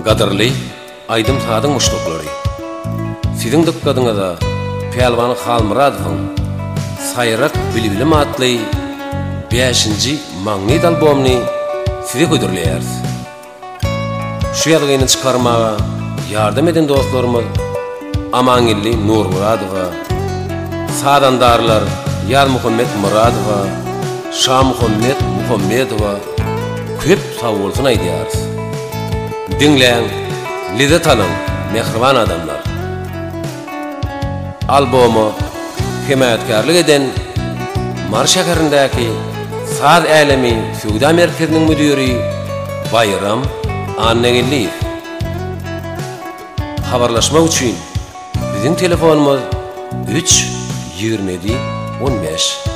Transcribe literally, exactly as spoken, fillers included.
Gadırly, aýdym sadyň muşluklary. Siziň dykkadyňyza Pelwan Halmuradowyň Saýrak Bilbilim atly beşinji magnit albomny size götürýär. Şu ýalyny çykarmaga ýardam eden dostlarymyz Amangilli Nurmuradowa, Sadandarlar Yar Muhammed Muradowa, Şah Muhammed Muhammedowa köp sag bolsun aýdýar. Dinleň, lizzet alın, mehriban adamlar. Albomu himayetkarlyk eden Mar şäherindäki Saz Älemi Suwda merkeziniň müdiri Bayram Annegilliýew. Habarlaşmak üçin biziň telefonumuz üç ýigirme on beş.